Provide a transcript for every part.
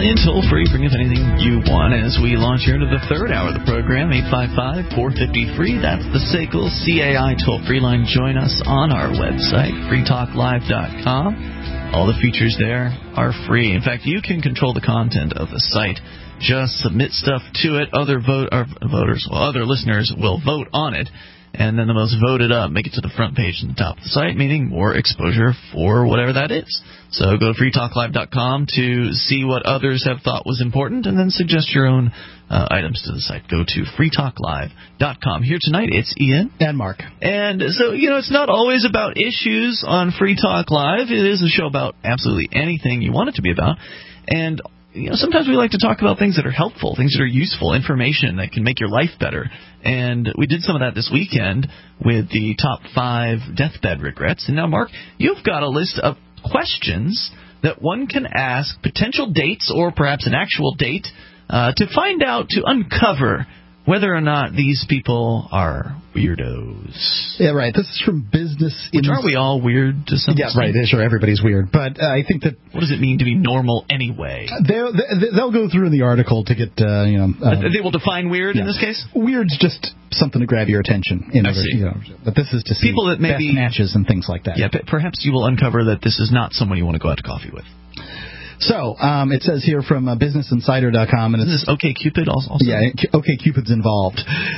in toll-free. Bring up anything you want as we launch here into the third hour of the program, 855-450-FREE. That's the SACL CAI toll-free line. Join us on our website, freetalklive.com. All the features there are free. In fact, you can control the content of the site. Just submit stuff to it. Other listeners will vote on it. And then the most voted up make it to the front page and the top of the site, meaning more exposure for whatever that is. So go to freetalklive.com to see what others have thought was important, and then suggest your own items to the site. Go to freetalklive.com. Here tonight, it's Ian. And Mark. And so, it's not always about issues on Free Talk Live. It is a show about absolutely anything you want it to be about. And sometimes we like to talk about things that are helpful, things that are useful, information that can make your life better. And we did some of that this weekend with the top 5 deathbed regrets. And now, Mark, you've got a list of questions that one can ask, potential dates or perhaps an actual date, to find out, to uncover whether or not these people are weirdos. Yeah, right. This is from Business Which aren't we all weird to some extent? Yeah, right. Sure, everybody's weird. But I think that... What does it mean to be normal anyway? They'll go through in the article to get, they will define weird in this case? Weird's just something to grab your attention. I see. But this is to see people that maybe best matches and things like that. Yeah, perhaps you will uncover that this is not someone you want to go out to coffee with. So, it says here from BusinessInsider.com, and is this OkCupid also? Yeah, OkCupid's involved.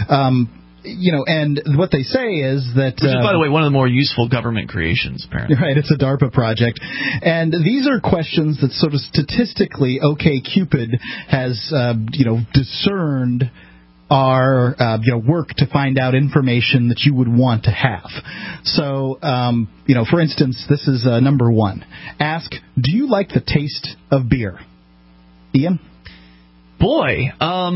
And what they say is that... Which is, by the way, one of the more useful government creations, apparently. Right, it's a DARPA project. And these are questions that sort of statistically OkCupid has, discerned are work to find out information that you would want to have. So, for instance, this is number 1. Ask, do you like the taste of beer? Ian? Boy,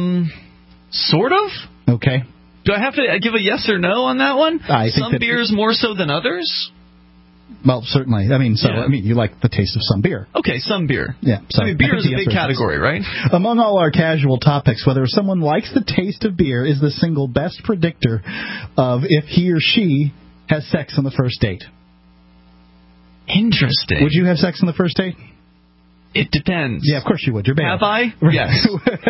sort of. Okay. Do I have to give a yes or no on that one? I think some beers more so than others? Well, certainly. You like the taste of some beer. Okay, some beer. Yeah. So beer is a big category, right? Among all our casual topics, whether someone likes the taste of beer is the single best predictor of if he or she has sex on the first date. Interesting. Would you have sex on the first date? It depends. Yeah, of course you would. You're bad. Have I? Yes.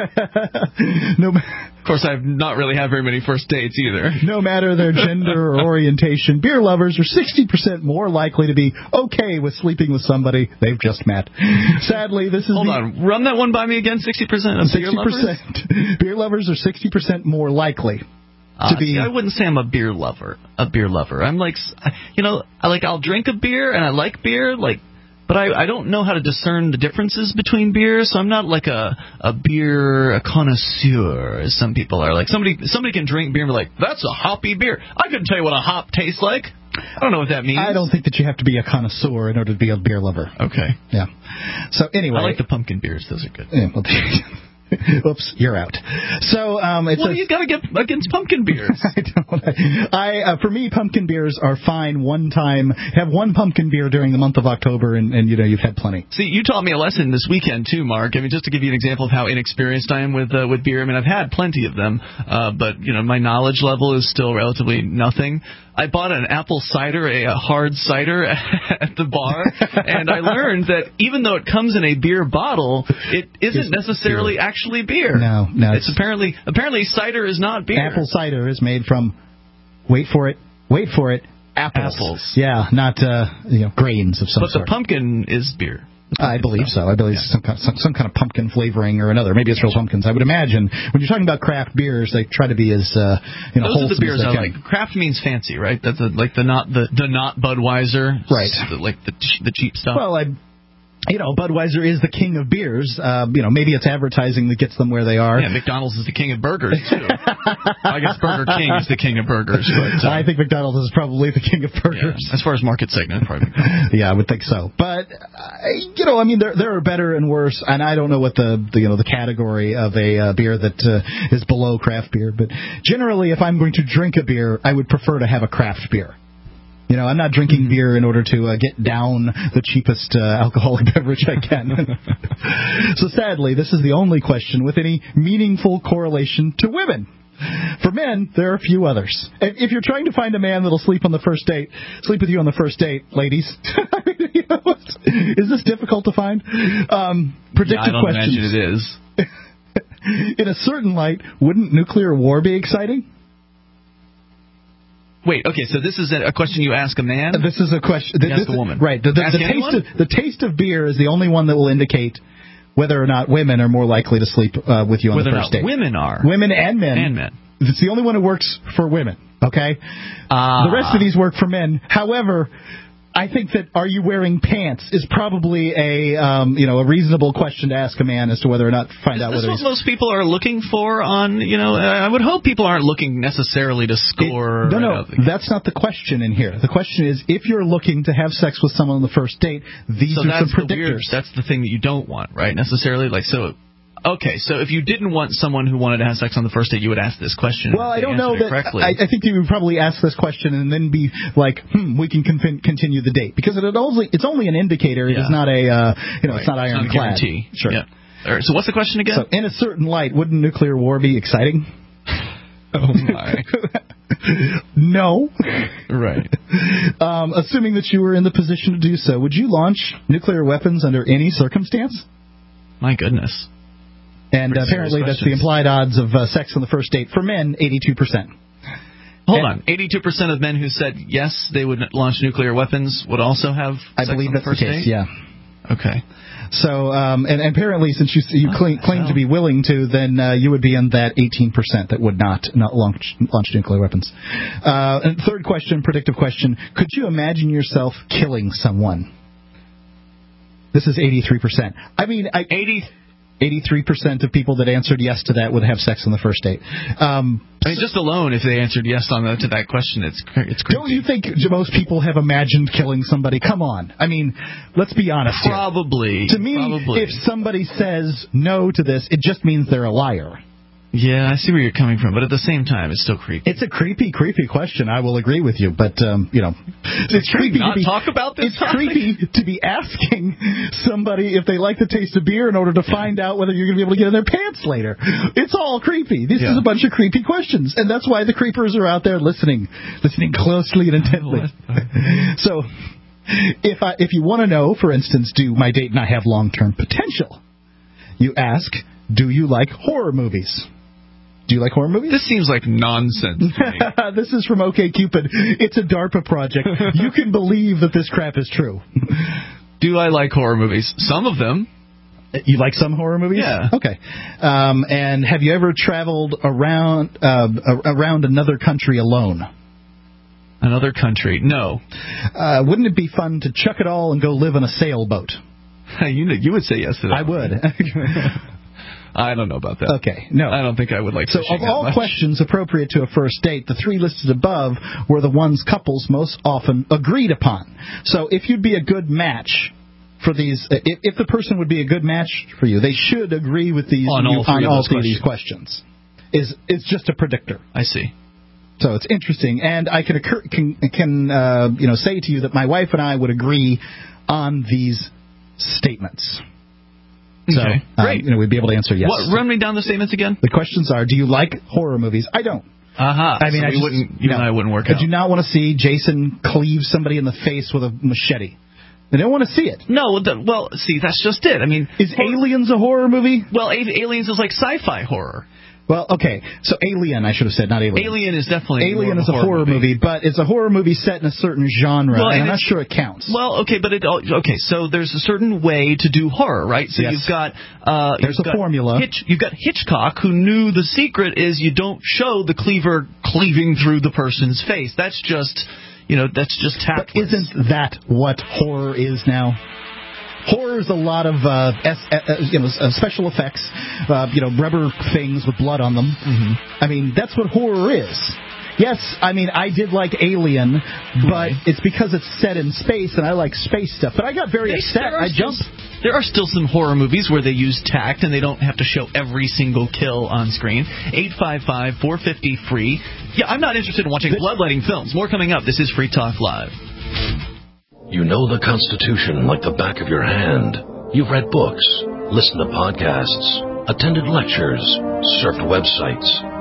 Of course, I've not really had very many first dates either. No matter their gender or orientation, beer lovers are 60% more likely to be okay with sleeping with somebody they've just met. Sadly, this is Hold on. Run that one by me again, 60% of beer lovers? Beer lovers are 60% more likely to be... See, I wouldn't say I'm a beer lover. I'm like, I'll drink a beer, and I like beer, but I don't know how to discern the differences between beers, so I'm not like a connoisseur, as some people are. Like, somebody can drink beer and be like, that's a hoppy beer. I couldn't tell you what a hop tastes like. I don't know what that means. I don't think that you have to be a connoisseur in order to be a beer lover. Okay. Yeah. So, anyway. I like the pumpkin beers. Those are good. Yeah, well, oops, you're out. So, you got to get against pumpkin beers. For me, pumpkin beers are fine one time. Have one pumpkin beer during the month of October, and you've had plenty. See, you taught me a lesson this weekend too, Mark. Just to give you an example of how inexperienced I am with beer. I've had plenty of them, but my knowledge level is still relatively nothing. I bought an apple cider, a hard cider at the bar, and I learned that even though it comes in a beer bottle, it isn't necessarily actually beer. No. It's apparently cider is not beer. Apple cider is made from, wait for it, apples. Yeah, not grains of some sort. But the pumpkin is beer. I believe so. I believe some kind of pumpkin flavoring or another. Maybe it's real pumpkins. I would imagine when you're talking about craft beers, they try to be as Those are the beers I like. Craft means fancy, right? That's the not Budweiser, right? The cheap stuff. Well, Budweiser is the king of beers. Maybe it's advertising that gets them where they are. Yeah, McDonald's is the king of burgers, too. I guess Burger King is the king of burgers. But, I think McDonald's is probably the king of burgers. Yeah, as far as market segment, probably. Yeah, I would think so. But, there are better and worse, and I don't know what the category of a beer that is below craft beer. But generally, if I'm going to drink a beer, I would prefer to have a craft beer. I'm not drinking beer in order to get down the cheapest alcoholic beverage I can. So sadly, this is the only question with any meaningful correlation to women. For men, there are a few others. If you're trying to find a man that'll sleep with you on the first date, ladies, is this difficult to find? Predictive I don't questions. imagine it is. In a certain light, wouldn't nuclear war be exciting? Wait, okay, so this is a question you ask a man? This is a question. You ask a woman. Right. The taste of beer is the only one that will indicate whether or not women are more likely to sleep with you on the first date. Women are. Women and men. And men. It's the only one that works for women, okay? The rest of these work for men. However, I think that are you wearing pants is probably a reasonable question to ask a man as to whether or not find out whether he's... That's what most people are looking for on, I would hope people aren't looking necessarily to score. No, that's not the question in here. The question is, if you're looking to have sex with someone on the first date, these are some predictors. That's the thing that you don't want, right? Necessarily, okay, so if you didn't want someone who wanted to have sex on the first date, you would ask this question. Well, I don't know that. I think you would probably ask this question and then be like, we can continue the date, because it's only an indicator. It is not it's not ironclad. Sure. Yeah. All right, so what's the question again? So, in a certain light, wouldn't nuclear war be exciting? Oh my. No. Right. Assuming that you were in the position to do so, would you launch nuclear weapons under any circumstance? My goodness. And apparently that's the implied odds of sex on the first date. For men, 82%. Hold on. 82% of men who said yes, they would launch nuclear weapons would also have sex on the first date? Yeah. Okay. So, and apparently since you claim to be willing to, then you would be in that 18% that would not launch nuclear weapons. And third question, predictive question. Could you imagine yourself killing someone? This is 83%. I mean, 83% of people that answered yes to that would have sex on the first date. Just alone, if they answered yes to that question, it's creepy. Don't you think most people have imagined killing somebody? Come on. I mean, let's be honest Probably. here. To me, if somebody says no to this, it just means they're a liar. Yeah, I see where you're coming from, but at the same time, it's still creepy. It's a creepy question. I will agree with you, but it's creepy to talk about this. It's creepy to be asking somebody if they like the taste of beer in order to find out whether you're going to be able to get in their pants later. It's all creepy. This is a bunch of creepy questions, and that's why the creepers are out there listening closely and intently. So, if you want to know, for instance, do my date and I have long-term potential? You ask, do you like horror movies? Do you like horror movies? This seems like nonsense to me. This is from OkCupid. It's a DARPA project. You can believe that this crap is true. Do I like horror movies? Some of them. You like some horror movies? Yeah. Okay. And have you ever traveled around another country alone? Another country? No. Wouldn't it be fun to chuck it all and go live on a sailboat? You would say yes to that. I would. I don't know about that. Okay, no. I don't think I would like to. So of all questions appropriate to a first date, the three listed above were the ones couples most often agreed upon. So if you'd be a good match for these, if the person would be a good match for you, they should agree with these on all three of these questions. It's just a predictor. I see. So it's interesting, and I can say to you that my wife and I would agree on these statements. So, okay. Great. We'd be able to answer yes. Run me down the statements again. The questions are: do you like horror movies? I don't. I mean, so I wouldn't work out. I do not want to see Jason cleave somebody in the face with a machete. I don't want to see it. No, see, that's just it. I mean, is Aliens a horror movie? Well, Aliens is like sci-fi horror. Well, okay, so Alien, I should have said, not Alien. Alien is definitely Alien is a horror movie, but it's a horror movie set in a certain genre, and I'm not sure it counts. Well, okay, so there's a certain way to do horror, right? So you've got there's a formula. You've got Hitchcock, who knew the secret is you don't show the cleaver cleaving through the person's face. That's just tactless. But isn't that what horror is now? Horror is a lot of special effects, rubber things with blood on them. Mm-hmm. I mean, that's what horror is. Yes, I mean, I did like Alien, but it's because it's set in space, and I like space stuff. But I got very upset. I jumped. There are still some horror movies where they use tact, and they don't have to show every single kill on screen. 855-450-FREE. Yeah, I'm not interested in watching bloodletting films. More coming up. This is Free Talk Live. You know the Constitution like the back of your hand. You've read books, listened to podcasts, attended lectures, surfed websites,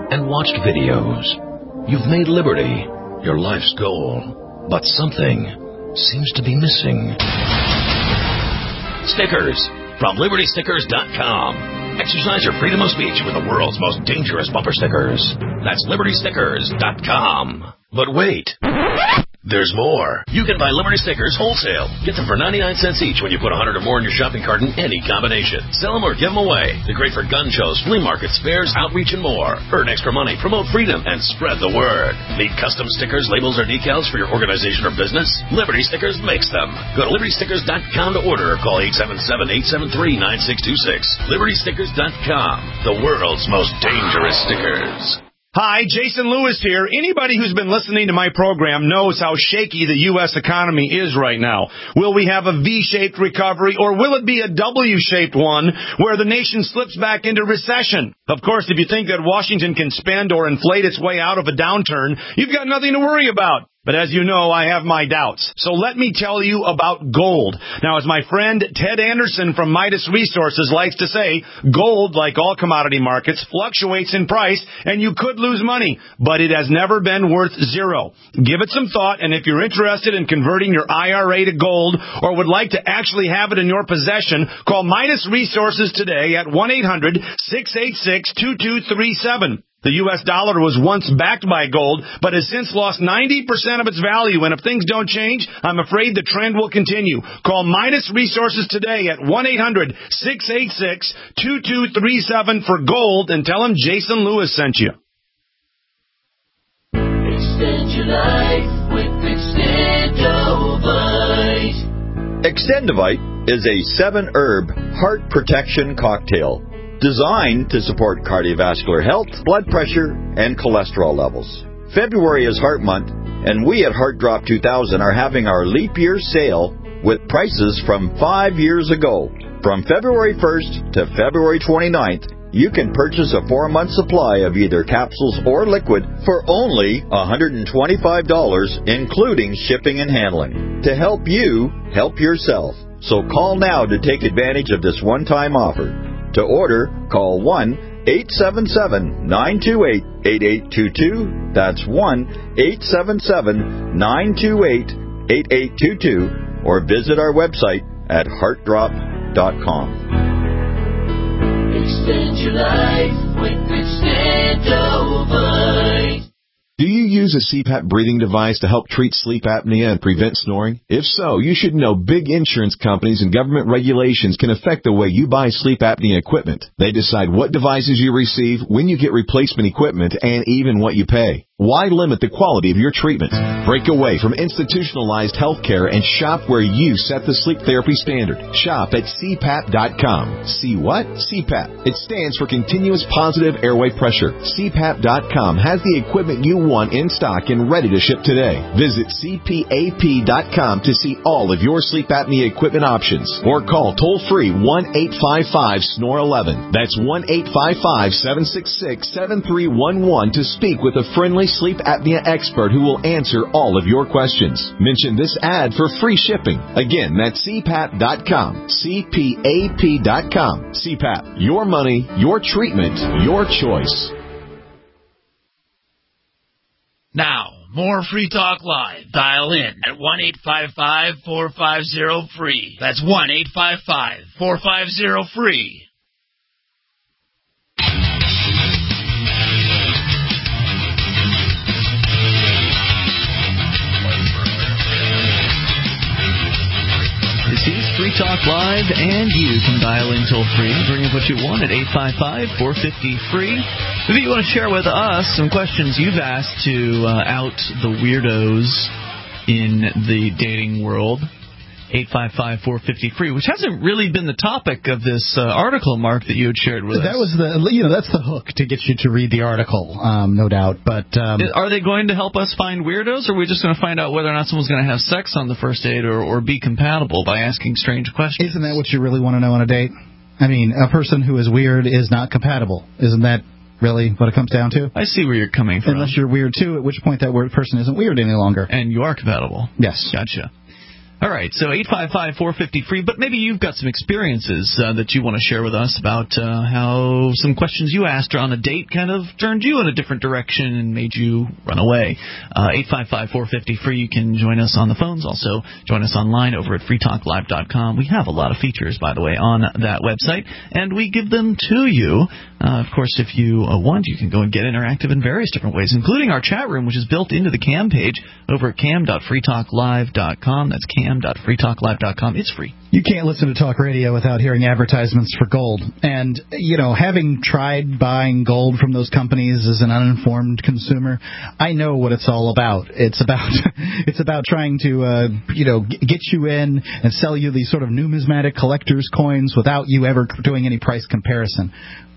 and watched videos. You've made liberty your life's goal, but something seems to be missing. Stickers from LibertyStickers.com. Exercise your freedom of speech with the world's most dangerous bumper stickers. That's LibertyStickers.com. But wait. There's more. You can buy Liberty stickers wholesale. Get them for 99 cents each when you put 100 or more in your shopping cart in any combination. Sell them or give them away. They're great for gun shows, flea markets, fairs, outreach, and more. Earn extra money, promote freedom, and spread the word. Need custom stickers, labels, or decals for your organization or business? Liberty Stickers makes them. Go to LibertyStickers.com to order or call 877-873-9626. LibertyStickers.com. The world's most dangerous stickers. Hi, Jason Lewis here. Anybody who's been listening to my program knows how shaky the U.S. economy is right now. Will we have a V-shaped recovery, or will it be a W-shaped one where the nation slips back into recession? Of course, if you think that Washington can spend or inflate its way out of a downturn, you've got nothing to worry about. But as you know, I have my doubts. So let me tell you about gold. Now, as my friend Ted Anderson from Midas Resources likes to say, gold, like all commodity markets, fluctuates in price, and you could lose money, but it has never been worth zero. Give it some thought, and if you're interested in converting your IRA to gold or would like to actually have it in your possession, call Midas Resources today at 1-800-686-2237. The U.S. dollar was once backed by gold, but has since lost 90% of its value. And if things don't change, I'm afraid the trend will continue. Call Midas Resources today at 1-800-686-2237 for gold and tell them Jason Lewis sent you. Extend your life with Extendovite. Extendovite is a 7-herb heart protection cocktail designed to support cardiovascular health, blood pressure, and cholesterol levels. February is Heart Month, and we at Heart Drop 2000 are having our leap year sale with prices from 5 years ago. From February 1st to February 29th, you can purchase a 4-month supply of either capsules or liquid for only $125, including shipping and handling, to help you help yourself. So call now to take advantage of this one-time offer. To order, call 1-877-928-8822. That's 1-877-928-8822. Or visit our website at heartdrop.com. Extend your life with Extendovite. Do you use a CPAP breathing device to help treat sleep apnea and prevent snoring? If so, you should know big insurance companies and government regulations can affect the way you buy sleep apnea equipment. They decide what devices you receive, when you get replacement equipment, and even what you pay. Why limit the quality of your treatment? Break away from institutionalized health care and shop where you set the sleep therapy standard. Shop at CPAP.com. See what? CPAP. It stands for Continuous Positive Airway Pressure. CPAP.com has the equipment you want in stock and ready to ship today. Visit CPAP.com to see all of your sleep apnea equipment options. Or call toll-free 1-855-SNORE-11. That's 1-855-766-7311 to speak with a friendly sleep apnea expert who will answer all of your questions. Mention this ad for free shipping. Again, that's CPAP.com. CPAP.com. CPAP. Your money, your treatment, your choice. Now, more Free Talk Live. Dial in at 1-855-450-FREE. That's 1-855-450-FREE. This is Free Talk Live, and you can dial in toll-free. Bring up what you want at 855-450-FREE. If you want to share with us some questions you've asked to out the weirdos in the dating world, 855-450-FREE, which hasn't really been the topic of this article, Mark, that you had shared with us. That was that's the hook to get you to read the article, no doubt. But are they going to help us find weirdos, or are we just going to find out whether or not someone's going to have sex on the first date or be compatible by asking strange questions? Isn't that what you really want to know on a date? I mean, a person who is weird is not compatible. Isn't that really what it comes down to? I see where you're coming from. Unless you're weird, too, at which point that person isn't weird any longer. And you are compatible. Yes. Gotcha. All right, so 855-450-FREE, but maybe you've got some experiences that you want to share with us about how some questions you asked on a date kind of turned you in a different direction and made you run away. 855-450-FREE, you can join us on the phones. Also, join us online over at freetalklive.com. We have a lot of features, by the way, on that website, and we give them to you. Of course, if you want, you can go and get interactive in various different ways, including our chat room, which is built into the CAM page over at cam.freetalklive.com. That's cam.freetalklive.com. It's free. You can't listen to talk radio without hearing advertisements for gold. And, having tried buying gold from those companies as an uninformed consumer, I know what it's all about. It's about trying to, get you in and sell you these sort of numismatic collector's coins without you ever doing any price comparison.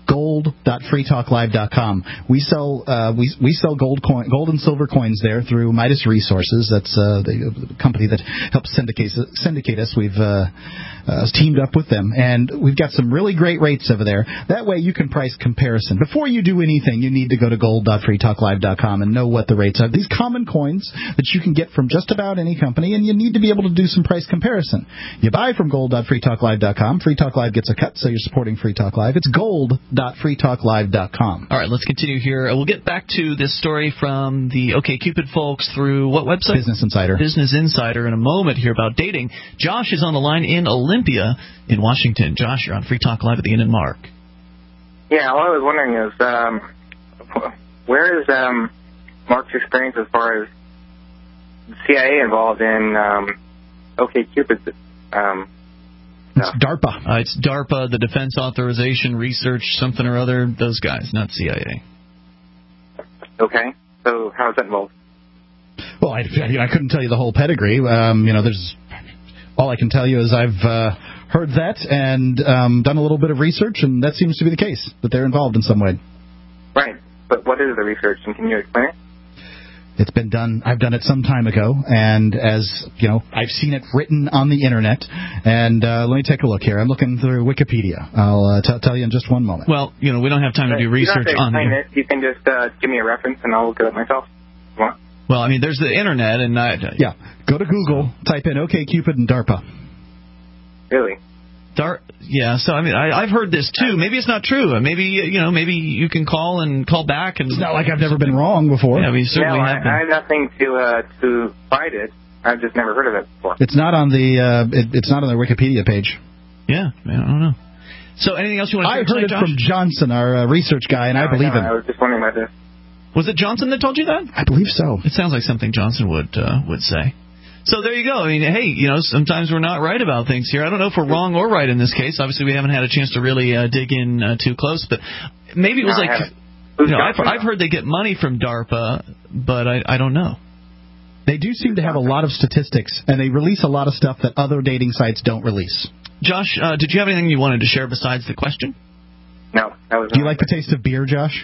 Gold.freetalklive.com. We sell gold and silver coins there through Midas Resources. That's the company that helps syndicate us. We've teamed up with them, and we've got some really great rates over there. That way you can price comparison. Before you do anything, you need to go to gold.freetalklive.com and know what the rates are. These common coins that you can get from just about any company, and you need to be able to do some price comparison. You buy from gold.freetalklive.com. Free Talk Live gets a cut, so you're supporting Free Talk Live. It's gold.freetalklive.com. All right, let's continue here. We'll get back to this story from the OkCupid folks through what website? Business Insider. Business Insider in a moment here about dating. Josh is on the line in Olympia in Washington. Josh, you're on Free Talk Live at the Inn and Mark. Yeah, all I was wondering is, where is Mark's experience as far as the CIA involved in OkCupid? It's DARPA. It's DARPA, the Defense Authorization Research, something or other, those guys, not CIA. Okay, so how is that involved? Well, I couldn't tell you the whole pedigree. There's all I can tell you is I've heard that and done a little bit of research, and that seems to be the case, that they're involved in some way. Right, but what is the research, and can you explain it? It's been done. I've done it some time ago, and as you know, I've seen it written on the internet. And let me take a look here. I'm looking through Wikipedia. I'll tell you in just one moment. Well, we don't have time to do research on it. You can just give me a reference, and I'll look it up myself. What? Well, there's the internet, and yeah, go to Google, type in OkCupid and DARPA. Really? Yeah, so I've heard this too. Maybe it's not true. Maybe you can call back and. It's not like I've never been wrong before. Yeah, we certainly have. I have nothing to fight it. I've just never heard of it before. It's not on the it's not on their Wikipedia page. Yeah, I don't know. So anything else you want to say? I heard it from Johnson, our research guy, and I believe him. I was just wondering about this. Was it Johnson that told you that? I believe so. It sounds like something Johnson would say. So there you go. Hey, sometimes we're not right about things here. I don't know if we're wrong or right in this case. Obviously, we haven't had a chance to really dig in too close, but maybe it was I've heard they get money from DARPA, but I don't know. They do seem to have a lot of statistics, and they release a lot of stuff that other dating sites don't release. Josh, did you have anything you wanted to share besides the question? No. Do you like the taste of beer, Josh?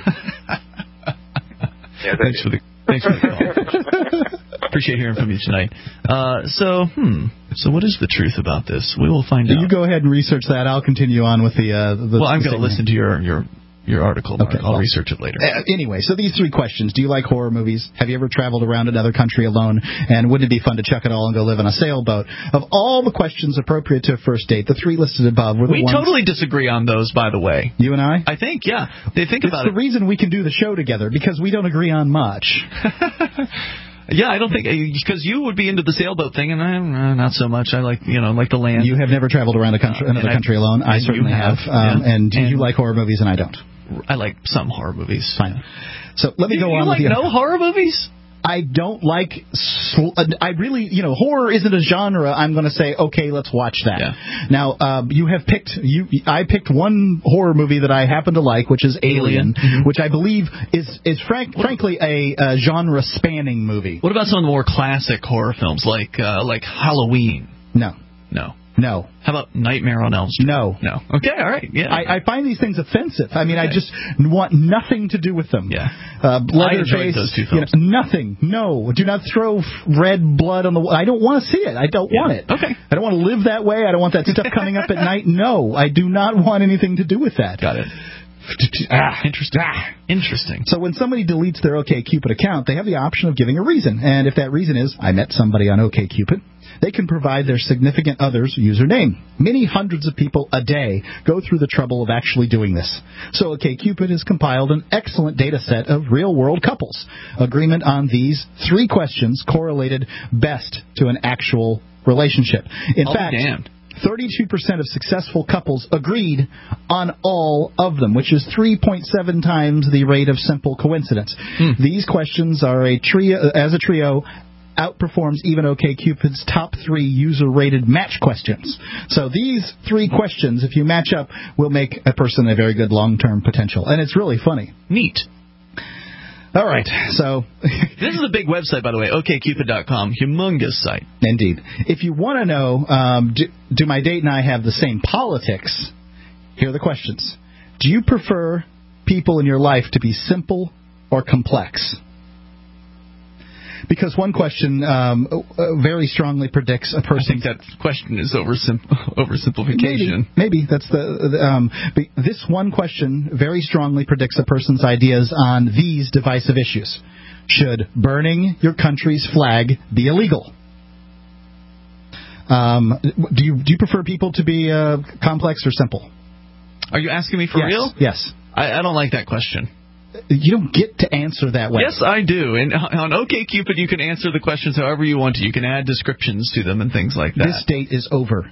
Yeah, Thanks for the call. Appreciate hearing from you tonight. So what is the truth about this? We will find out. You go ahead and research that. I'll continue on with the well, I'm going to listen to your article, Mark. Okay, I'll research it later. Anyway, so these three questions. Do you like horror movies? Have you ever traveled around another country alone? And wouldn't it be fun to chuck it all and go live on a sailboat? Of all the questions appropriate to a first date, the three listed above were the ones... We totally disagrey on those, by the way. You and I? I think, yeah. They think about it. It's the reason we can do the show together, because we don't agree on much. Yeah, I don't think, because you would be into the sailboat thing, and I'm not so much. I like the land. You have never traveled around another country alone. I certainly have. And you like horror movies, and I don't. I like some horror movies. Fine. So let me go on with you. You like no horror movies? I don't like... I really... horror isn't a genre. I'm going to say, okay, let's watch that. Yeah. Now, you have picked... I picked one horror movie that I happen to like, which is Alien, which I believe is frankly a genre-spanning movie. What about some of the more classic horror films, like Halloween? No. How about Nightmare on Elm Street? No. Okay, all right. Yeah. I find these things offensive. I just want nothing to do with them. Yeah. I enjoyed those two films. Nothing. No. Do not throw red blood on the... I don't want to see it. I don't want it. Okay. I don't want to live that way. I don't want that stuff coming up at night. No. I do not want anything to do with that. Got it. Interesting. So when somebody deletes their OkCupid account, they have the option of giving a reason. And if that reason is, I met somebody on OkCupid, they can provide their significant other's username. Many hundreds of people a day go through the trouble of actually doing this. So OkCupid has compiled an excellent data set of real-world couples. Agreement on these 3 questions correlated best to an actual relationship. In fact, 32% of successful couples agreed on all of them, which is 3.7 times the rate of simple coincidence. These questions are a trio outperforms even OkCupid's top 3 user-rated match questions. So these 3 questions, if you match up, will make a person a very good long-term potential. And it's really funny. Neat. All right, so... This is a big website, by the way, OkCupid.com. Humongous site. Indeed. If you want to know, do my date and I have the same politics, here are the questions. Do you prefer people in your life to be simple or complex? Because one question very strongly predicts a person. I think that question is oversimplification. Maybe that's this one question very strongly predicts a person's ideas on these divisive issues. Should burning your country's flag be illegal? Do you prefer people to be complex or simple? Are you asking me for real? Yes. I don't like that question. You don't get to answer that way. Yes, I do. And on OkCupid, you can answer the questions however you want to. You can add descriptions to them and things like that. This date is over.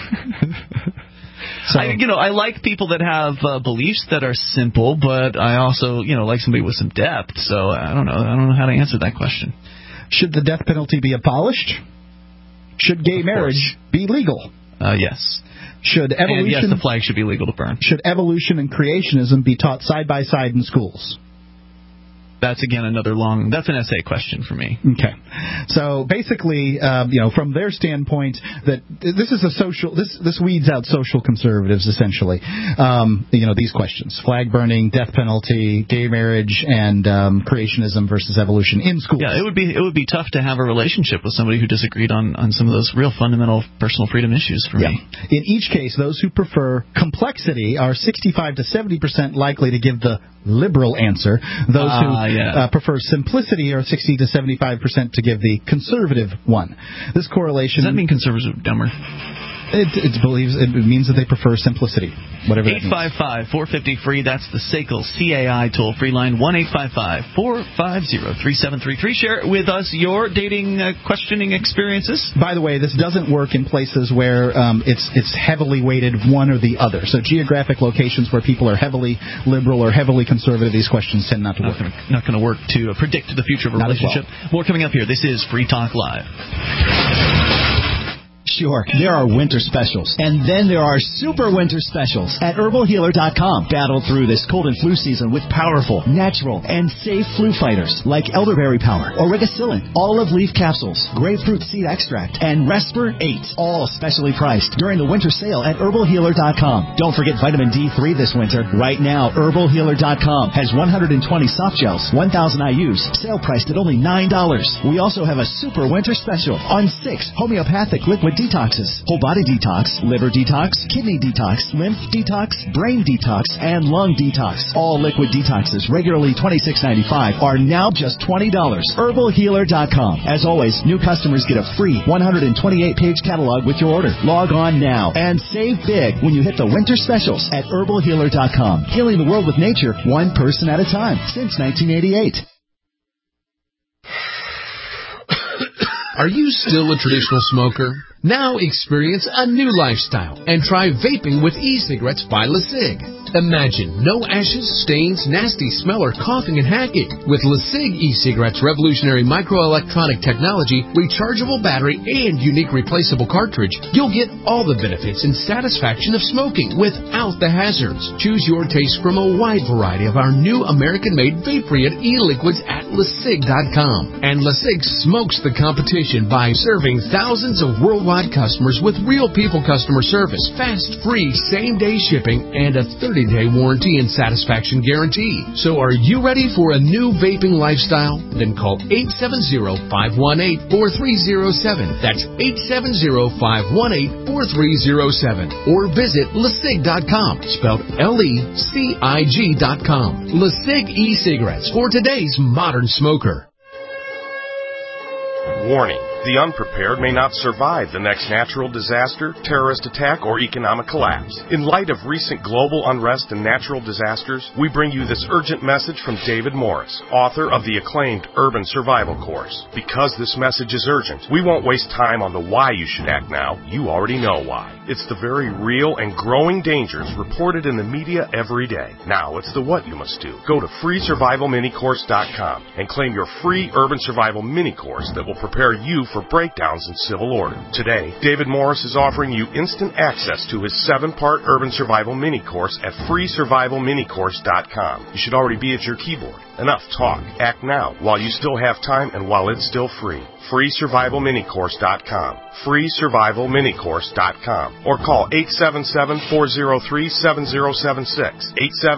So, I like people that have beliefs that are simple, but I also, like somebody with some depth. So I don't know how to answer that question. Should the death penalty be abolished? Should gay marriage be legal? Yes. Should evolution? And yes, the flag should be legal to burn. Should evolution and creationism be taught side by side in schools? That's, again, that's an essay question for me. Okay. So basically, from their standpoint, that this is this weeds out social conservatives, essentially. These questions: flag burning, death penalty, gay marriage, and creationism versus evolution in schools. Yeah, it would be tough to have a relationship with somebody who disagreed on some of those real fundamental personal freedom issues for me. In each case, those who prefer complexity are 65 to 70% likely to give the liberal answer. Those who prefer simplicity are 60 to 75% to give the conservative one. This correlation... Does that mean conservatives are dumber? It means that they prefer simplicity, whatever that means. 855-450-FREE, that's the SACL CAI toll-free line, 1-855-450-3733. Share with us your dating questioning experiences. By the way, this doesn't work in places where it's heavily weighted one or the other. So geographic locations where people are heavily liberal or heavily conservative, these questions tend not to work. Not going to work to predict the future of a relationship. More coming up here. This is Free Talk Live. Sure, there are winter specials, and then there are super winter specials at herbalhealer.com. Battle through this cold and flu season with powerful, natural, and safe flu fighters like elderberry power, origicillin, olive leaf capsules, grapefruit seed extract, and Respir 8, all specially priced during the winter sale at herbalhealer.com. Don't forget vitamin D3 this winter. Right now, herbalhealer.com has 120 soft gels, 1,000 IUs, sale priced at only $9. We also have a super winter special on 6 homeopathic liquid detoxes: whole body detox, liver detox, kidney detox, lymph detox, brain detox, and lung detox. All liquid detoxes, regularly $26.95, are now just $20. herbalhealer.com. As always, new customers get a free 128-page catalog with your order. Log on now and save big when you hit the winter specials at herbalhealer.com. Healing the world with nature, one person at a time, since 1988. Are you still a traditional smoker? Now experience a new lifestyle and try vaping with e-cigarettes by LeSig. Imagine no ashes, stains, nasty smell, or coughing and hacking. With LeSig e-cigarettes' revolutionary microelectronic technology, rechargeable battery, and unique replaceable cartridge, you'll get all the benefits and satisfaction of smoking without the hazards. Choose your taste from a wide variety of our new American-made vape-free e-liquids at LeSig.com. And LeSig smokes the competition by serving thousands of worldwide customers with real people customer service, fast, free, same-day shipping, and a 30 30-day warranty and satisfaction guarantee. So are you ready for a new vaping lifestyle? Then call 870-518-4307. That's 870-518-4307. Or visit LeSig.com, spelled LECIG.com. LeSig e-cigarettes for today's modern smoker. Warning. The unprepared may not survive the next natural disaster, terrorist attack, or economic collapse. In light of recent global unrest and natural disasters, we bring you this urgent message from David Morris, author of the acclaimed Urban Survival Course. Because this message is urgent, we won't waste time on the why you should act now. You already know why. It's the very real and growing dangers reported in the media every day. Now it's the what you must do. Go to freesurvivalminicourse.com and claim your free Urban Survival Mini Course that will prepare you for breakdowns in civil order. Today, David Morris is offering you instant access to his 7-part Urban Survival Mini Course at freesurvivalminicourse.com. You should already be at your keyboard. Enough talk. Act now while you still have time and while it's still free. freesurvivalminicourse.com. freesurvivalminicourse.com. Or call 877-403-7076.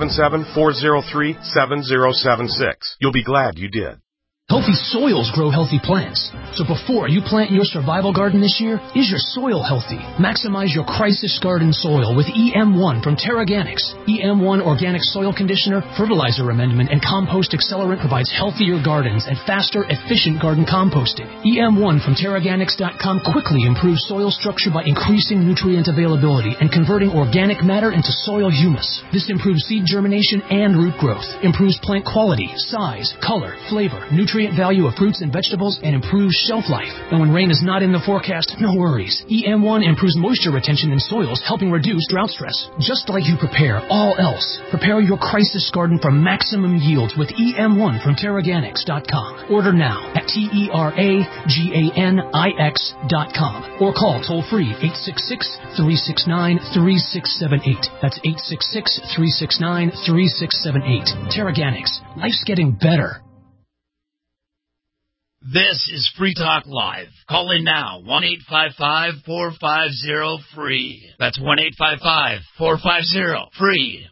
877-403-7076. You'll be glad you did. Healthy soils grow healthy plants. So before you plant your survival garden this year, is your soil healthy? Maximize your crisis garden soil with EM1 from Terraganics. EM1 Organic Soil Conditioner, Fertilizer Amendment, and Compost Accelerant provides healthier gardens and faster, efficient garden composting. EM1 from Terraganics.com quickly improves soil structure by increasing nutrient availability and converting organic matter into soil humus. This improves seed germination and root growth, improves plant quality, size, color, flavor, nutrient value of fruits and vegetables, and improves shelf life. And when rain is not in the forecast, no worries. EM1 improves moisture retention in soils, helping reduce drought stress. Just like you prepare all else, prepare your crisis garden for maximum yields with EM1 from Terraganics.com. Order now at TERAGANIX.com or call toll-free 866-369-3678. That's 866-369-3678. Terraganics. Life's getting better. This is Free Talk Live. Call in now, 1-855-450-FREE. That's 1-855-450-FREE.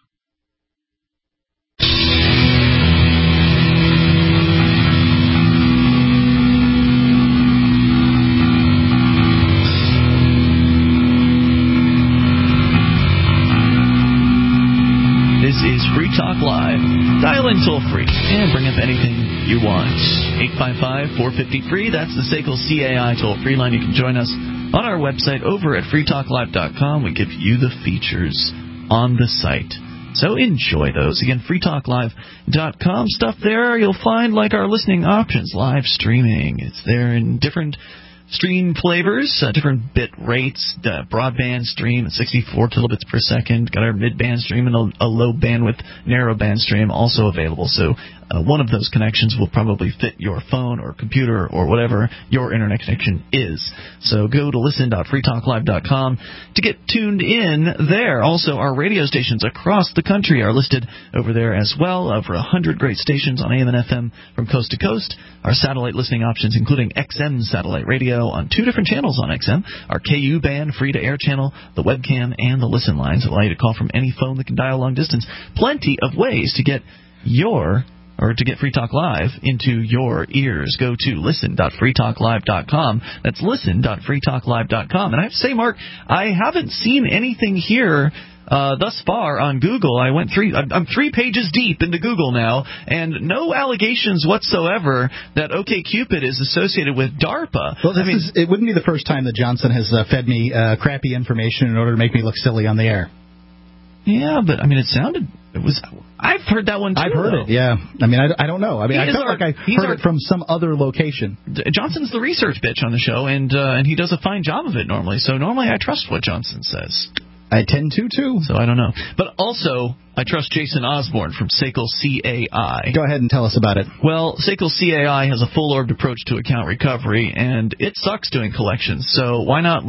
This is Free Talk Live. Dial in toll free and bring up anything you want. 855-450-FREE. That's the SACL CAI toll-free line. You can join us on our website over at freetalklive.com. We give you the features on the site. So enjoy those. Again, freetalklive.com. Stuff there you'll find like our listening options, live streaming. It's there in different stream flavors, different bit rates, broadband stream at 64 kilobits per second. Got our mid-band stream and a low bandwidth narrow band stream also available. So one of those connections will probably fit your phone or computer or whatever your internet connection is. So go to listen.freetalklive.com to get tuned in there. Also, our radio stations across the country are listed over there as well. Over 100 great stations on AM and FM from coast to coast. Our satellite listening options, including XM satellite radio on 2 different channels on XM, our KU band free-to-air channel, the webcam, and the listen lines allow you to call from any phone that can dial long distance. Plenty of ways to get Free Talk Live into your ears. Go to listen.freetalklive.com. That's listen.freetalklive.com. And I have to say, Mark, I haven't seen anything here thus far on Google. I'm 3 pages deep into Google now, and no allegations whatsoever that OkCupid is associated with DARPA. Well, it wouldn't be the first time that Johnson has fed me crappy information in order to make me look silly on the air. Yeah, but I mean, I've heard that one too. I've heard it, yeah. I mean, I don't know. I mean, I felt like I heard it from some other location. Johnson's the research bitch on the show, and he does a fine job of it normally. So normally I trust what Johnson says. I tend to, too. So I don't know. But also, I trust Jason Osborne from SACL CAI. Go ahead and tell us about it. Well, SACL CAI has a full-orbed approach to account recovery, and it sucks doing collections. So why not let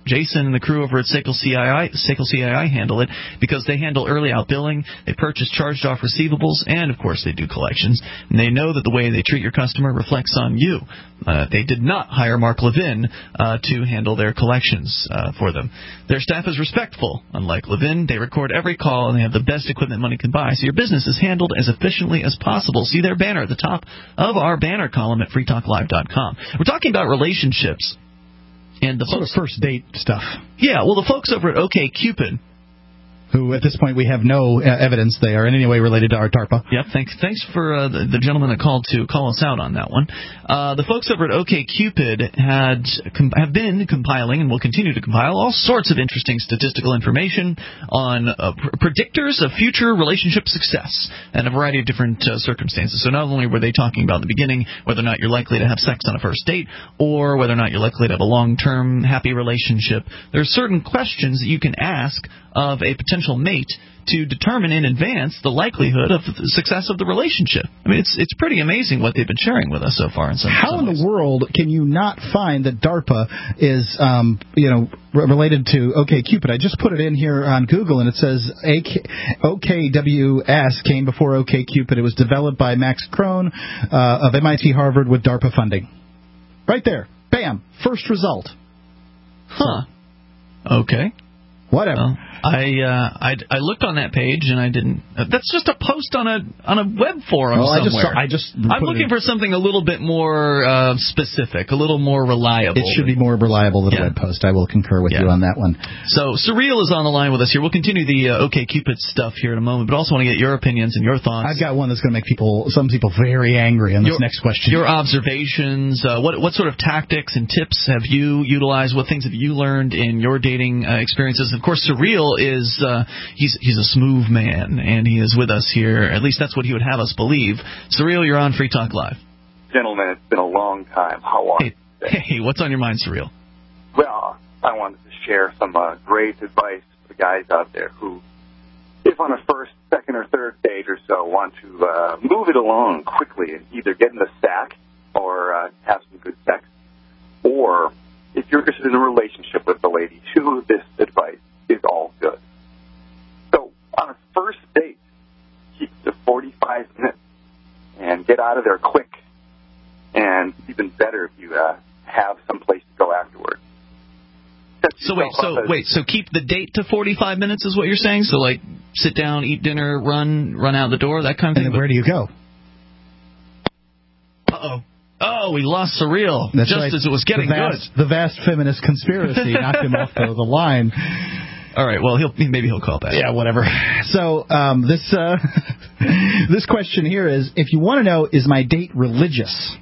Jason and the crew over at Sekel CII handle it because they handle early out billing, they purchase charged-off receivables, and, of course, they do collections. And they know that the way they treat your customer reflects on you. They did not hire Mark Levin to handle their collections for them. Their staff is respectful. Unlike Levin, they record every call, and they have the best equipment money can buy, so your business is handled as efficiently as possible. See their banner at the top of our banner column at freetalklive.com. We're talking about relationships. And the sort of first date stuff. Yeah, well, the folks over at OkCupid, who at this point we have no evidence they are in any way related to our DARPA. Yep, thanks for the gentleman that called to call us out on that one. The folks over at OkCupid have been compiling and will continue to compile all sorts of interesting statistical information on predictors of future relationship success and a variety of different circumstances. So not only were they talking about in the beginning whether or not you're likely to have sex on a first date or whether or not you're likely to have a long-term happy relationship, there are certain questions that you can ask of a potential mate to determine in advance the likelihood of the success of the relationship. I mean, it's pretty amazing what they've been sharing with us so far. How in the world can you not find that DARPA is, related to OkCupid? I just put it in here on Google, and it says OKWS came before OkCupid. It was developed by Max Krohn of MIT Harvard with DARPA funding. Right there. Bam. First result. Huh. Okay. Whatever. I looked on that page and I didn't. That's just a post on a web forum somewhere. I'm looking for something a little bit more specific, a little more reliable. It should be more reliable than a web post. I will concur with you on that one. So Surreal is on the line with us here. We'll continue the OkCupid stuff here in a moment, but also want to get your opinions and your thoughts. I've got one that's going to make some people very angry on this next question. Your observations. What sort of tactics and tips have you utilized? What things have you learned in your dating experiences? Of course, Surreal is he's a smooth man, and he is with us here. At least that's what he would have us believe. Surreal, you're on Free Talk Live. Gentlemen, it's been a long time. How are you today? Hey, what's on your mind, Surreal? Well, I wanted to share some great advice for the guys out there who, if on a first, second, or third date or so, want to move it along quickly and either get in the sack or have some good sex, or if you're interested in a relationship with the lady, too, this advice is all good. So on a first date, keep it to 45 minutes and get out of there quick. And even better if you have some place to go afterwards. So keep the date to 45 minutes is what you're saying? So like sit down, eat dinner, run out the door, that kind of thing? And then where do you go? Uh-oh. Oh, we lost Surreal. That's just right. As it was getting good. The vast feminist conspiracy knocked him off the line. All right, well, maybe he'll call back. Yeah, whatever. So this question here is, if you want to know, is my date religious?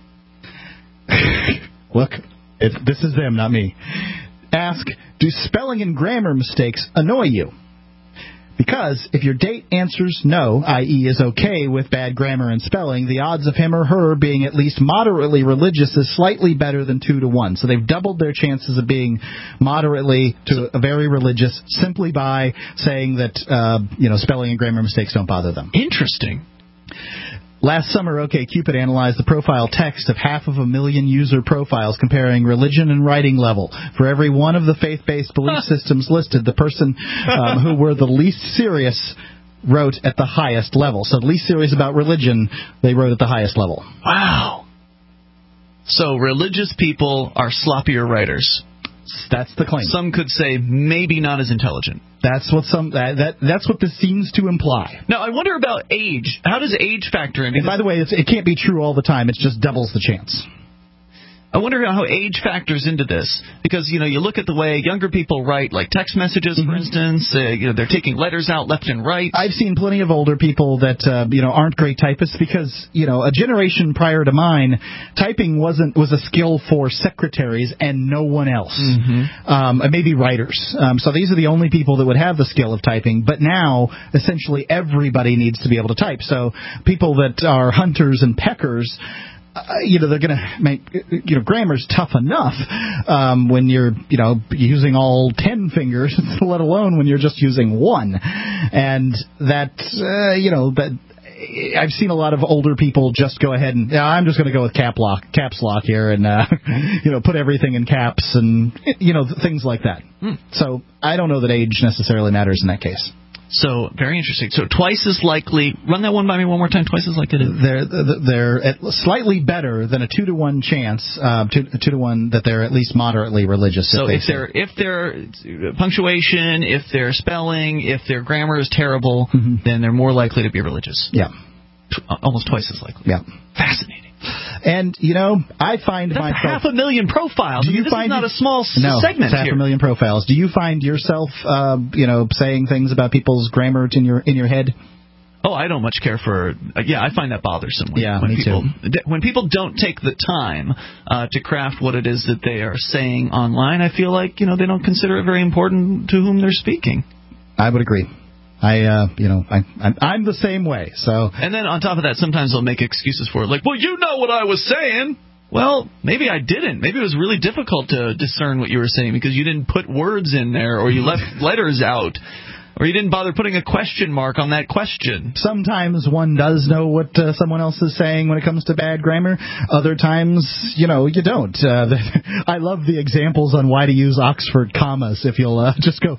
Look, this is them, not me. Ask, do spelling and grammar mistakes annoy you? Because if your date answers no, i.e. is okay with bad grammar and spelling, the odds of him or her being at least moderately religious is slightly better than 2 to 1. So they've doubled their chances of being moderately to a very religious simply by saying that spelling and grammar mistakes don't bother them. Interesting. Last summer, OkCupid analyzed the profile text of 500,000 user profiles comparing religion and writing level. For every one of the faith-based belief systems listed, the person who were the least serious wrote at the highest level. So the least serious about religion, they wrote at the highest level. Wow. So religious people are sloppier writers. That's the claim. Some could say maybe not as intelligent. That's what that's what this seems to imply. Now, I wonder about age. How does age factor in? And by the way, it can't be true all the time. It just doubles the chance. I wonder how age factors into this, because you look at the way younger people write, like text messages, for instance. They're taking letters out left and right. I've seen plenty of older people that aren't great typists because a generation prior to mine, typing was a skill for secretaries and no one else, and maybe writers. So these are the only people that would have the skill of typing. But now, essentially, everybody needs to be able to type. So people that are hunters and peckers. They're going to make, grammar's tough enough when you're, using all 10 fingers, let alone when you're just using one. And that, I've seen a lot of older people just go ahead and I'm just going to go with caps lock here, and put everything in caps and things like that. So I don't know that age necessarily matters in that case. So, very interesting. So, twice as likely. Run that one by me one more time. Twice as likely. They're slightly better than a 2-to-1 chance, 2-to-1 that they're at least moderately religious. So, if their punctuation, if their spelling, if their grammar is terrible, then they're more likely to be religious. Yeah. Almost twice as likely. Yeah. Fascinating. And, I find that's myself... 500,000 profiles. This is not a small segment it's 500,000 profiles. Do you find yourself, saying things about people's grammar in your head? Oh, I don't much care for... I find that bothersome. When people don't take the time to craft what it is that they are saying online, I feel like, they don't consider it very important to whom they're speaking. I would agree. I'm the same way. So, and then on top of that, sometimes they'll make excuses for it, like, well, you know what I was saying. Well, maybe I didn't. Maybe it was really difficult to discern what you were saying because you didn't put words in there, or you left letters out, or you didn't bother putting a question mark on that question. Sometimes one does know what someone else is saying when it comes to bad grammar. Other times, you don't. I love the examples on why to use Oxford commas. If you'll just go,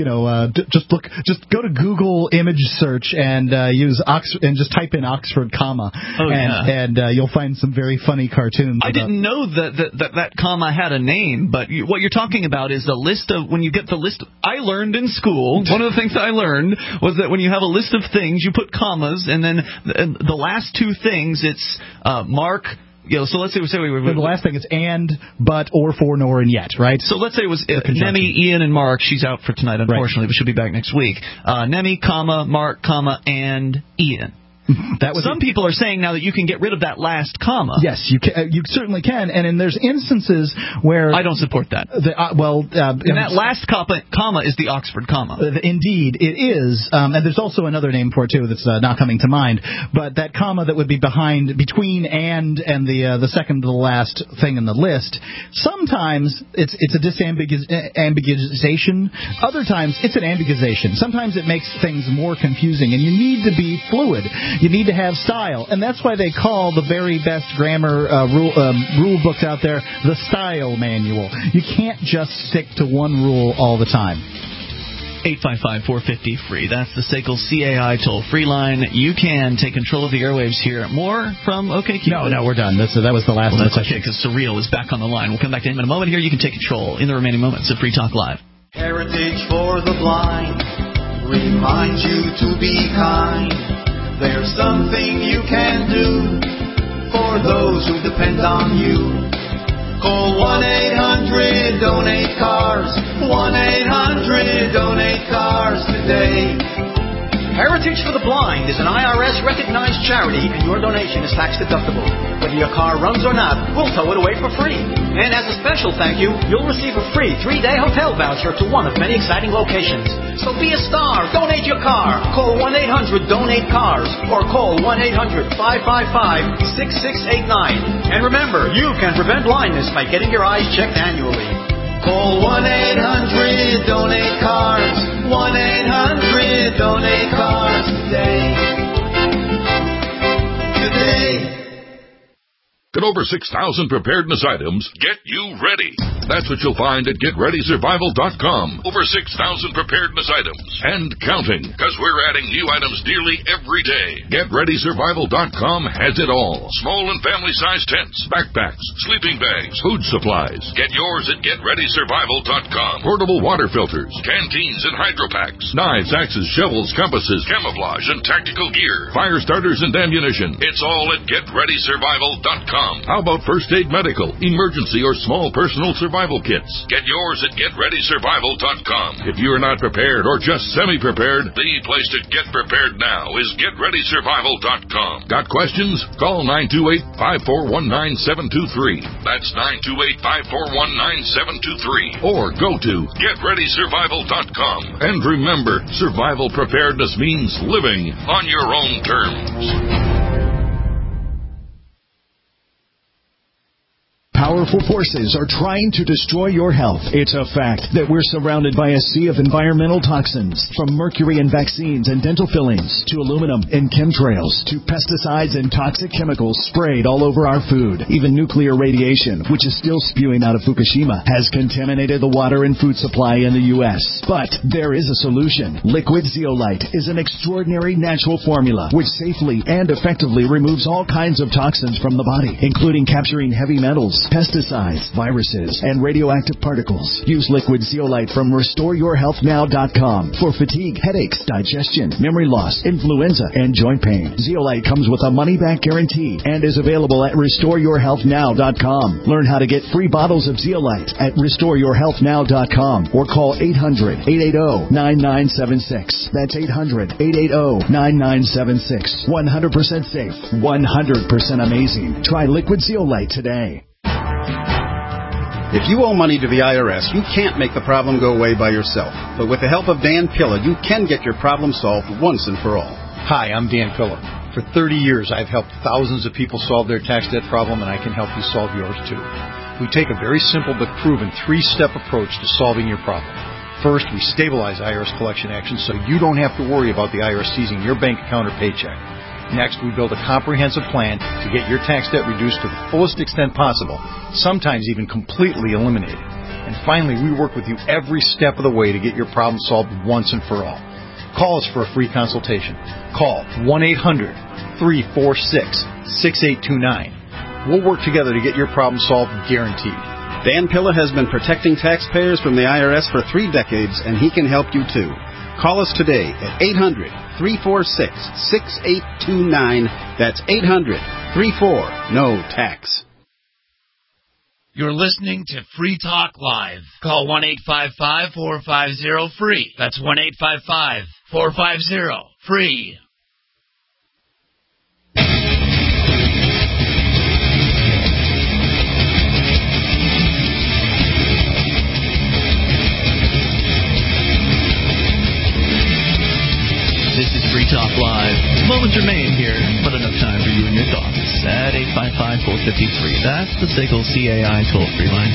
just go to Google image search and use and just type in Oxford comma, and you'll find some very funny cartoons. I didn't know that comma had a name, but what you're talking about is the list of when you get the list. I learned in school one of the things I learned was that when you have a list of things, you put commas, and then the last two things, it's mark. So let's say the last thing is and, but, or, for, nor, and yet, right? So let's say it was Nemi, Ian, and Mark. She's out for tonight, unfortunately, but she'll be back next week. Nemi, comma, Mark, comma, and Ian. Some people are saying now that you can get rid of that last comma. Yes, you can, you certainly can, and there's instances where I don't support that. And that last comma is the Oxford comma. Indeed, it is, and there's also another name for it too that's not coming to mind. But that comma that would be between and the second to the last thing in the list. Sometimes it's a disambiguization. Other times it's an ambiguization. Sometimes it makes things more confusing, and you need to be fluid. You need to have style, and that's why they call the very best grammar rule books out there the style manual. You can't just stick to one rule all the time. 855-450-FREE. That's the SACL CAI toll-free line. You can take control of the airwaves here. More from OKQ. No, we're done. That was the last one. That's okay, because Surreal is back on the line. We'll come back to him in a moment here. You can take control in the remaining moments of Free Talk Live. Heritage for the blind reminds you to be kind. There's something you can do for those who depend on you. Call 1-800-DONATE-CARS. 1-800-DONATE-CARS today. Heritage for the Blind is an IRS-recognized charity, and your donation is tax-deductible. Whether your car runs or not, we'll tow it away for free. And as a special thank you, you'll receive a free 3-day hotel voucher to one of many exciting locations. So be a star. Donate your car. Call 1-800-DONATE-CARS or call 1-800-555-6689. And remember, you can prevent blindness by getting your eyes checked annually. Call 1-800-DONATE-CARS. 1-800-DONATE-CARS today. Get over 6,000 preparedness items. Get you ready. That's what you'll find at GetReadySurvival.com. Over 6,000 preparedness items. And counting, because we're adding new items nearly every day. GetReadySurvival.com has it all. Small and family-sized tents, backpacks, sleeping bags, food supplies. Get yours at GetReadySurvival.com. Portable water filters, canteens and hydro packs, knives, axes, shovels, compasses, camouflage, and tactical gear. Fire starters and ammunition. It's all at GetReadySurvival.com. How about first aid medical, emergency, or small personal survival kits? Get yours at GetReadySurvival.com. If you are not prepared or just semi-prepared, the place to get prepared now is GetReadySurvival.com. Got questions? Call 928-541-9723. That's 928-541-9723. Or go to GetReadySurvival.com. And remember, survival preparedness means living on your own terms. powerful forces are trying to destroy your health. It's a fact that we're surrounded by a sea of environmental toxins, from mercury in vaccines and dental fillings, to aluminum in chemtrails, to pesticides and toxic chemicals sprayed all over our food. Even nuclear radiation, which is still spewing out of Fukushima, has contaminated the water and food supply in the U.S. But there is a solution. Liquid Zeolite is an extraordinary natural formula which safely and effectively removes all kinds of toxins from the body, including capturing heavy metals, pesticides, viruses, and radioactive particles. Use Liquid Zeolite from RestoreYourHealthNow.com for fatigue, headaches, digestion, memory loss, influenza, and joint pain. Zeolite comes with a money-back guarantee and is available at RestoreYourHealthNow.com. Learn how to get free bottles of Zeolite at RestoreYourHealthNow.com or call 800-880-9976. That's 800-880-9976. 100% safe, 100% amazing. Try Liquid Zeolite today. If you owe money to the IRS, you can't make the problem go away by yourself. But with the help of Dan Pilla, you can get your problem solved once and for all. Hi, I'm Dan Pilla. For 30 years, I've helped thousands of people solve their tax debt problem, and I can help you solve yours too. We take a very simple but proven 3-step approach to solving your problem. First, we stabilize IRS collection actions so you don't have to worry about the IRS seizing your bank account or paycheck. Next, we build a comprehensive plan to get your tax debt reduced to the fullest extent possible, sometimes even completely eliminated. And finally, we work with you every step of the way to get your problem solved once and for all. Call us for a free consultation. Call 1-800-346-6829. We'll work together to get your problem solved, guaranteed. Dan Pilla has been protecting taxpayers from the IRS for 3 decades, and he can help you too. Call us today at 800-346-6829. That's 800-34-NO-TAX. You're listening to Free Talk Live. Call 1-855-450-FREE. That's 1-855-450-FREE. This is Free Talk Live. Moments remain here, but enough time for you and your thoughts at 855-450-FREE. That's the SIGL CAI toll-free line.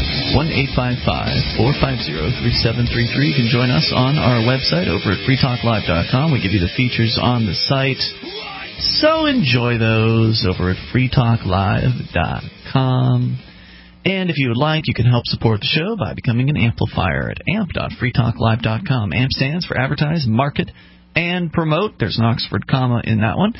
1-855-450-3733. You can join us on our website over at freetalklive.com. We give you the features on the site. So enjoy those over at freetalklive.com. And if you would like, you can help support the show by becoming an amplifier at amp.freetalklive.com. AMP stands for Advertise, Market, and Promote. There's an Oxford comma in that one.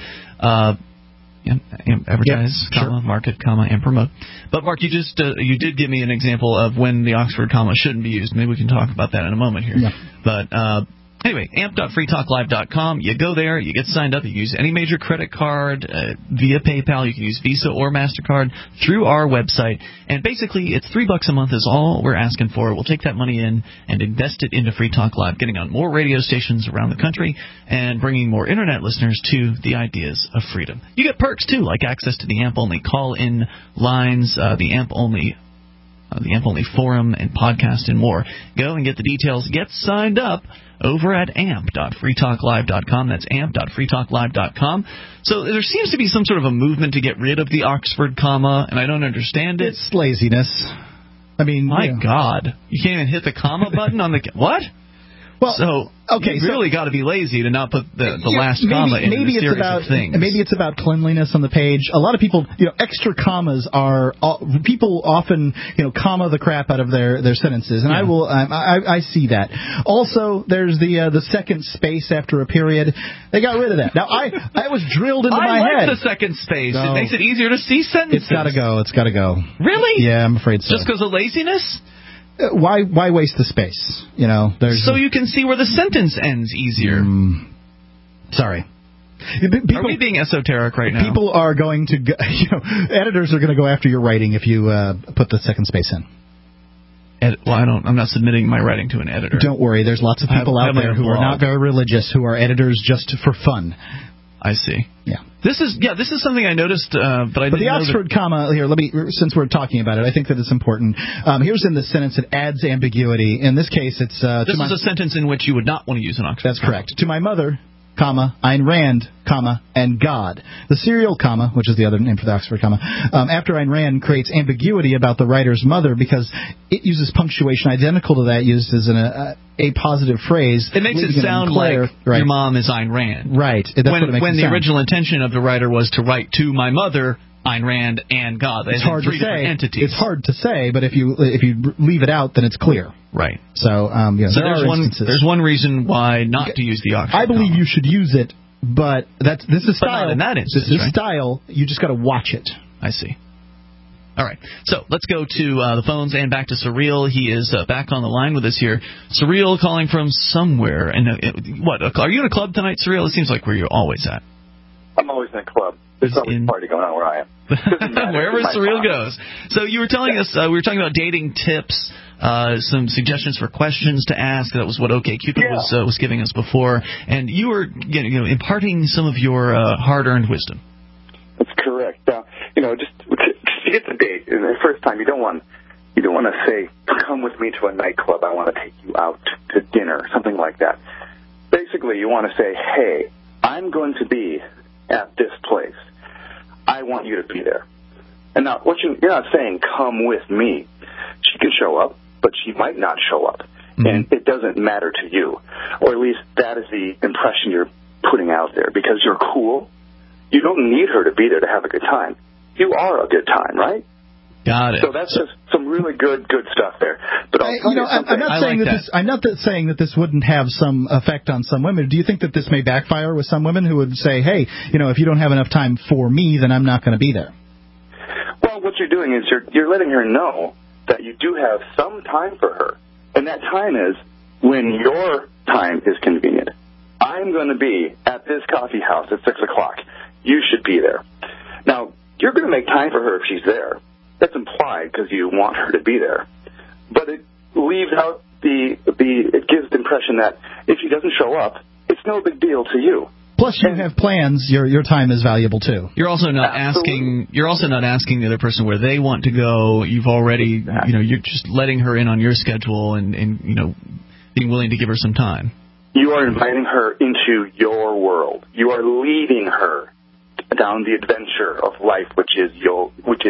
Advertise, comma, market, comma, and promote. But Mark, you did give me an example of when the Oxford comma shouldn't be used. Maybe we can talk about that in a moment here. Yeah. But anyway, amp.freetalklive.com. You go there, you get signed up. You use any major credit card via PayPal. You can use Visa or MasterCard through our website. And basically, it's $3 a month is all we're asking for. We'll take that money in and invest it into Free Talk Live, getting on more radio stations around the country and bringing more Internet listeners to the ideas of freedom. You get perks, too, like access to the AMP-only call-in lines, the AMP-only forum and podcast and more. Go and get the details. Get signed up over at amp.freetalklive.com. That's amp.freetalklive.com. So there seems to be some sort of a movement to get rid of the Oxford comma, and I don't understand it. It's laziness. I mean, my God, you can't even hit the comma button on the what? Well, so you really got to be lazy to not put the last comma in the series of things. Maybe it's about cleanliness on the page. A lot of people, extra commas are people often, comma the crap out of their sentences, and yeah. I see that. Also, there's the second space after a period. They got rid of that. Now I was drilled into my head. I like the second space. No. It makes it easier to see sentences. It's got to go. It's got to go. Really? Yeah, I'm afraid so. Just because of laziness? Why waste the space? So you can see where the sentence ends easier. Sorry. Are we being esoteric right now? People are going to, editors are going to go after your writing if you put the second space in. I'm not submitting my writing to an editor. Don't worry. There's lots of people out there who are not very religious, who are editors just for fun. I see. Yeah. This is something I noticed, but I didn't know. But the Oxford comma here. Since we're talking about it, I think that it's important. Here's in the sentence it adds ambiguity. In this case, it's this is a sentence in which you would not want to use an Oxford. That's correct. To my mother, comma, Ayn Rand, comma, and God. The serial comma, which is the other name for the Oxford comma, after Ayn Rand creates ambiguity about the writer's mother because it uses punctuation identical to that used as a positive phrase. It makes it sound like your mom is Ayn Rand. Right. That's what it makes when it the sound. original intention of the writer was to write to my mother, Ayn Rand, and God. It's hard to say. Entities. It's hard to say, but if you leave it out, then it's clear. Right. So, so there's one reason why not to use the Oxford I believe comma. you should use it, but this is style. But not in that instance, This is right? style. You just got to watch it. I see. All right. So let's go to the phones and back to Surreal. He is back on the line with us here. Surreal calling from somewhere. And are you in a club tonight, Surreal? It seems like where you're always at. I'm always in a club. There's always a party going on where I am. Wherever Surreal goes. So you were telling us, we were talking about dating tips, some suggestions for questions to ask. That was what OkCupid was giving us before. And you were imparting some of your hard-earned wisdom. That's correct. Now, just to get the date, the first time, you don't want to say, come with me to a nightclub, I want to take you out to dinner, something like that. Basically, you want to say, hey, I'm going to be at this place. I want you to be there. And now, you're not saying, come with me. She can show up, but she might not show up. Mm-hmm. And it doesn't matter to you. Or at least that is the impression you're putting out there. Because you're cool, you don't need her to be there to have a good time. You are a good time, right? Got it. So that's just some really good stuff there. But I'll tell you something. I'm not saying that this wouldn't have some effect on some women. Do you think that this may backfire with some women who would say, hey, if you don't have enough time for me, then I'm not going to be there? Well, what you're doing is you're letting her know that you do have some time for her. And that time is when your time is convenient. I'm going to be at this coffee house at 6 o'clock. You should be there. Now, you're going to make time for her if she's there. That's implied because you want her to be there. But it leaves out it gives the impression that if she doesn't show up, it's no big deal to you. Plus, you have plans. Your time is valuable too. You're also not asking. You're also not asking the other person where they want to go. You've already, you're just letting her in on your schedule and being willing to give her some time. You are inviting her into your world. You are leading her down the adventure of life, which is you,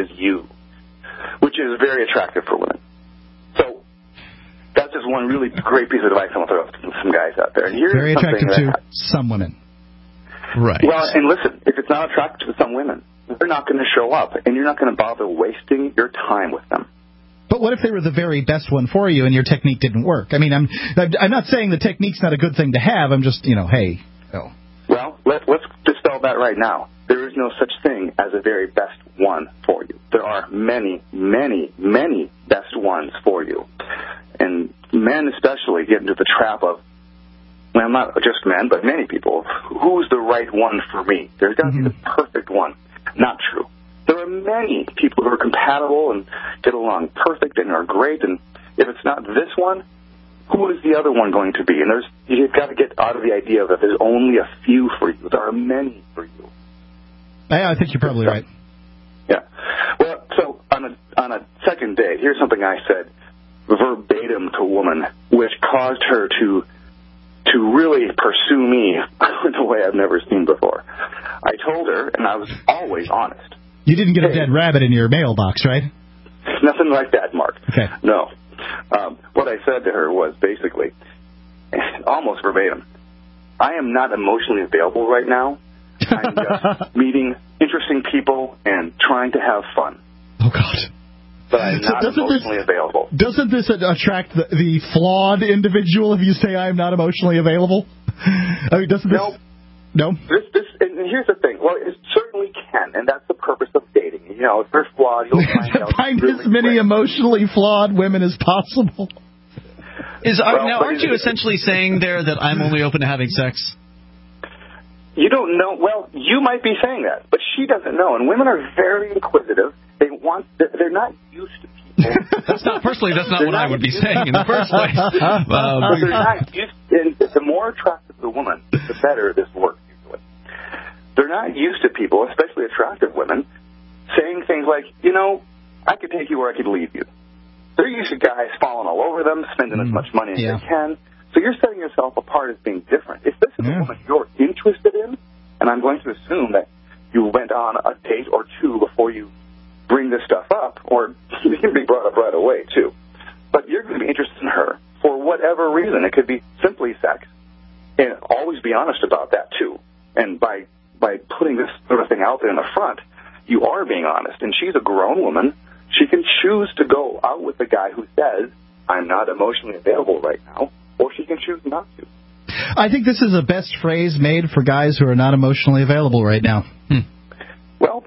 which is very attractive for women. So that's just one really great piece of advice I want to throw out to some guys out there. And here's very attractive to some women. Right. Well, and listen, if it's not attractive to some women, they're not going to show up, and you're not going to bother wasting your time with them. But what if they were the very best one for you and your technique didn't work? I mean, I'm not saying the technique's not a good thing to have. I'm just, hey. Oh. Well, let's dispel that right now. There is no such thing as a very best one for you. There are many, many, many best ones for you. And men especially get into the trap of, well, not just men, but many people, who's the right one for me? There's got to be the perfect one. Not true. There are many people who are compatible and get along perfect and are great, and if it's not this one, who is the other one going to be? And you've got to get out of the idea that there's only a few for you. There are many for you. I think you're probably right. Yeah. Well, so on a second date, here's something I said verbatim to a woman, which caused her to really pursue me in a way I've never seen before. I told her, and I was always honest. You didn't get a dead rabbit in your mailbox, right? Nothing like that, Mark. Okay. No. What I said to her was basically, almost verbatim, I am not emotionally available right now. I'm just meeting interesting people and trying to have fun. Oh, God. But I'm not emotionally available. Doesn't this attract the flawed individual if you say I'm not emotionally available? I mean, doesn't this... No? And here's the thing. Well, it certainly can, and that's the purpose of dating. If they're flawed, you'll find really as many emotionally flawed women as possible. Aren't you essentially saying there that I'm only open to having sex? You don't know. Well, you might be saying that, but she doesn't know. And women are very inquisitive. They're not used to people. That's not what I would be saying in the first place. But they're not used. And the more attractive the woman, the better this works usually. They're not used to people, especially attractive women, saying things like, I could take you or I could leave you. They're used to guys falling all over them, spending as much money as they can. So you're setting yourself apart as being different. If this is a woman you're interested in, and I'm going to assume that you went on a date or two before you bring this stuff up, or it can be brought up right away, too. But you're going to be interested in her for whatever reason. It could be simply sex. And always be honest about that, too. And by putting this sort of thing out there in the front, you are being honest. And she's a grown woman. She can choose to go out with the guy who says, I'm not emotionally available right now, or she can choose not to. I think this is a best phrase made for guys who are not emotionally available right now. Well,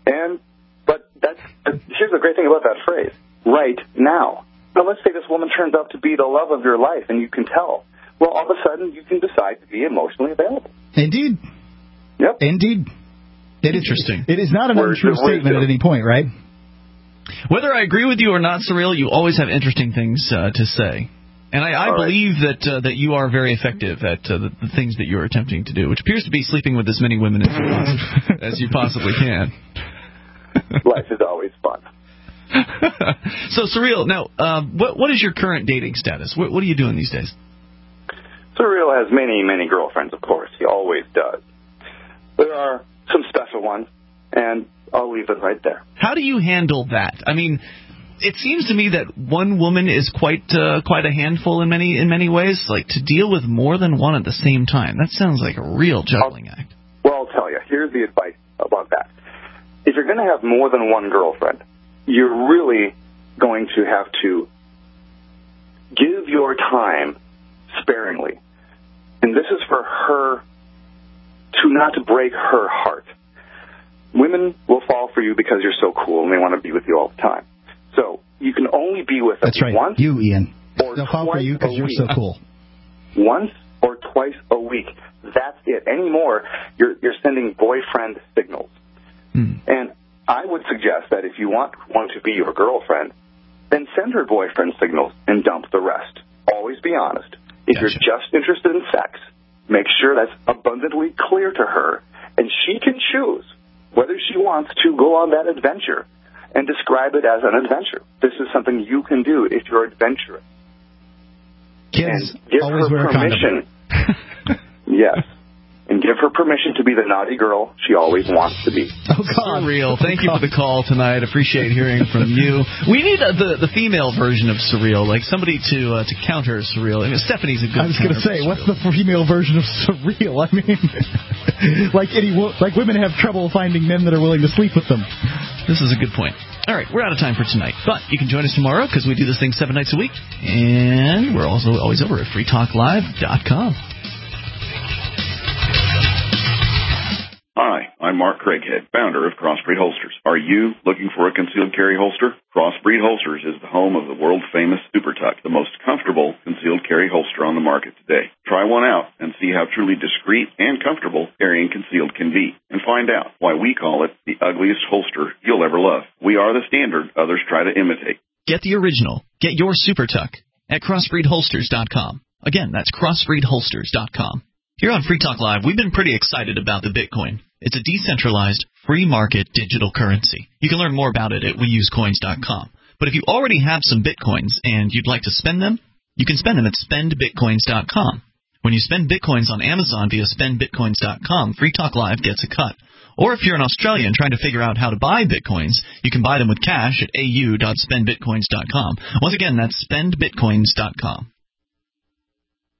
but here's the great thing about that phrase, right now. Now, let's say this woman turns out to be the love of your life, and you can tell. Well, all of a sudden, you can decide to be emotionally available. Indeed. Yep. Indeed. Interesting. It is not an untrue statement at any point, right? Whether I agree with you or not, Surreal, you always have interesting things to say. And I believe that you are very effective at the things that you're attempting to do, which appears to be sleeping with as many women as you possibly can. Life is always fun. So, Surreal, now, what is your current dating status? What are you doing these days? Surreal has many, many girlfriends, of course. He always does. There are some special ones, and I'll leave it right there. How do you handle that? I mean, it seems to me that one woman is quite a handful in many ways. Like, to deal with more than one at the same time, that sounds like a real juggling act. Well, I'll tell you. Here's the advice about that. If you're going to have more than one girlfriend, you're really going to have to give your time sparingly. And this is for her to not to break her heart. Women will fall for you because you're so cool and they want to be with you all the time. So you can only be with them once. You, Ian. Or they'll fall for you because you're so cool. Once or twice a week. That's it. Any more, you're sending boyfriend signals. And I would suggest that if you want one to be your girlfriend, then send her boyfriend signals and dump the rest. Always be honest. If you're just interested in sex, make sure that's abundantly clear to her, and she can choose whether she wants to go on that adventure and describe it as an adventure. This is something you can do if you're adventurous. Kids, and give always her wear a permission. Yes. And give her permission to be the naughty girl she always wants to be. Oh, God. Surreal. Thank you for the call tonight. Appreciate hearing from you. We need the female version of Surreal, like somebody to counter Surreal. I mean, Stephanie's a good I was going to say, what's the female version of Surreal? I mean, like women have trouble finding men that are willing to sleep with them. This is a good point. All right, we're out of time for tonight, but you can join us tomorrow because we do this thing 7 nights a week, and we're also always over at freetalklive.com. Hi, I'm Mark Craighead, founder of Crossbreed Holsters. Are you looking for a concealed carry holster? Crossbreed Holsters is the home of the world-famous Super Tuck, the most comfortable concealed carry holster on the market today. Try one out and see how truly discreet and comfortable carrying concealed can be, and find out why we call it the ugliest holster you'll ever love. We are the standard others try to imitate. Get the original. Get your Super Tuck at crossbreedholsters.com. Again, that's crossbreedholsters.com. Here on Free Talk Live, we've been pretty excited about the Bitcoin. It's a decentralized, free market digital currency. You can learn more about it at weusecoins.com. But if you already have some Bitcoins and you'd like to spend them, you can spend them at spendbitcoins.com. When you spend Bitcoins on Amazon via spendbitcoins.com, Free Talk Live gets a cut. Or if you're an Australian trying to figure out how to buy Bitcoins, you can buy them with cash at au.spendbitcoins.com. Once again, that's spendbitcoins.com.